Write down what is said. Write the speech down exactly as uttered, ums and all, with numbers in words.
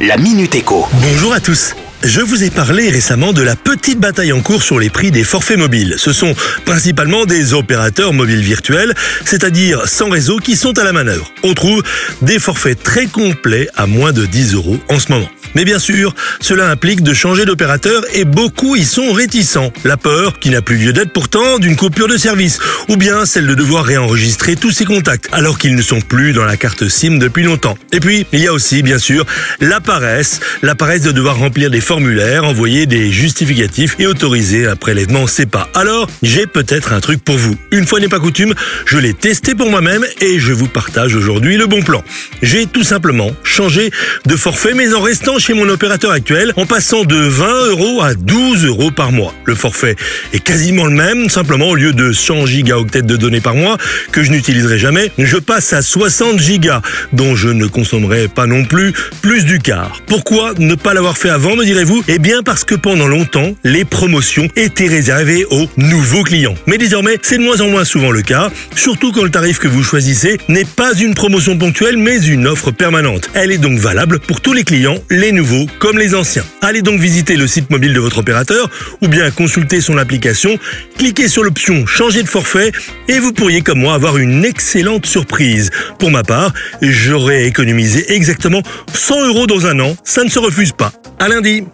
la Minute Éco. Bonjour à tous. Je vous ai parlé récemment de la petite bataille en cours sur les prix des forfaits mobiles. Ce sont principalement des opérateurs mobiles virtuels, c'est-à-dire sans réseau, qui sont à la manœuvre. On trouve des forfaits très complets à moins de dix euros en ce moment. Mais bien sûr, cela implique de changer d'opérateur et beaucoup y sont réticents. La peur, qui n'a plus lieu d'être pourtant, d'une coupure de service, ou bien celle de devoir réenregistrer tous ses contacts alors qu'ils ne sont plus dans la carte SIM depuis longtemps. Et puis, il y a aussi, bien sûr, la paresse, la paresse de devoir remplir des formulaires, envoyer des justificatifs et autoriser un prélèvement SEPA. Alors, j'ai peut-être un truc pour vous. Une fois n'est pas coutume, je l'ai testé pour moi-même et je vous partage aujourd'hui le bon plan. J'ai tout simplement changé de forfait, mais en restant chez mon opérateur actuel, en passant de vingt euros à douze euros par mois. Le forfait est quasiment le même, simplement au lieu de cent gigaoctets de données par mois, que je n'utiliserai jamais, je passe à soixante gigas, dont je ne consommerai pas non plus plus du quart. Pourquoi ne pas l'avoir fait avant, me direz-vous ? Eh bien parce que pendant longtemps, les promotions étaient réservées aux nouveaux clients. Mais désormais, c'est de moins en moins souvent le cas, surtout quand le tarif que vous choisissez n'est pas une promotion ponctuelle, mais une offre permanente. Elle est donc valable pour tous les clients, les nouveaux comme les anciens. Allez donc visiter le site mobile de votre opérateur ou bien consulter son application, cliquez sur l'option changer de forfait et vous pourriez comme moi avoir une excellente surprise. Pour ma part, j'aurais économisé exactement cent euros dans un an, ça ne se refuse pas. À lundi.